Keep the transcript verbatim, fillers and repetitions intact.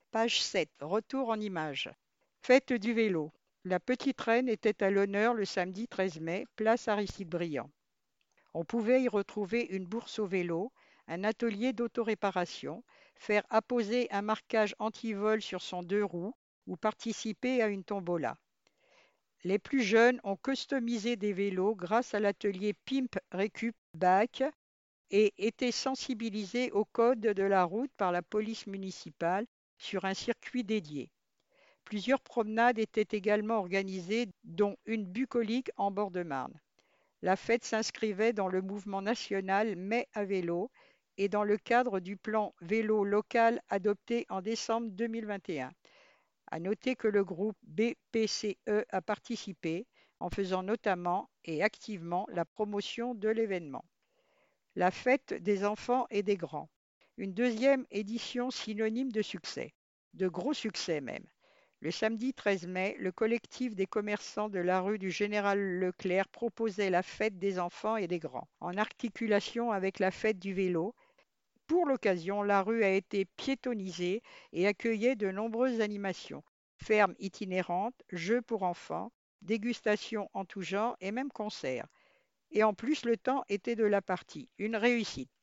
Page sept. Retour en images. Fête du vélo. La petite reine était à l'honneur le samedi treize mai, place Aristide Briand. On pouvait y retrouver une bourse au vélo, un atelier d'autoréparation, faire apposer un marquage anti-vol sur son deux roues ou participer à une tombola. Les plus jeunes ont customisé des vélos grâce à l'atelier Pimp Récup Bike et été sensibilisés au code de la route par la police municipale sur un circuit dédié. Plusieurs promenades étaient également organisées, dont une bucolique en bord de Marne. La fête s'inscrivait dans le mouvement national Mai à vélo et dans le cadre du plan vélo local adopté en décembre deux mille vingt et un. À noter que le groupe B P C E a participé en faisant notamment et activement la promotion de l'événement. La fête des enfants et des grands. Une deuxième édition synonyme de succès, de gros succès même. Le samedi treize mai, le collectif des commerçants de la rue du Général Leclerc proposait la fête des enfants et des grands, en articulation avec la fête du vélo. Pour l'occasion, la rue a été piétonnisée et accueillait de nombreuses animations, fermes itinérantes, jeux pour enfants, dégustations en tout genre et même concerts. Et en plus, le temps était de la partie. Une réussite.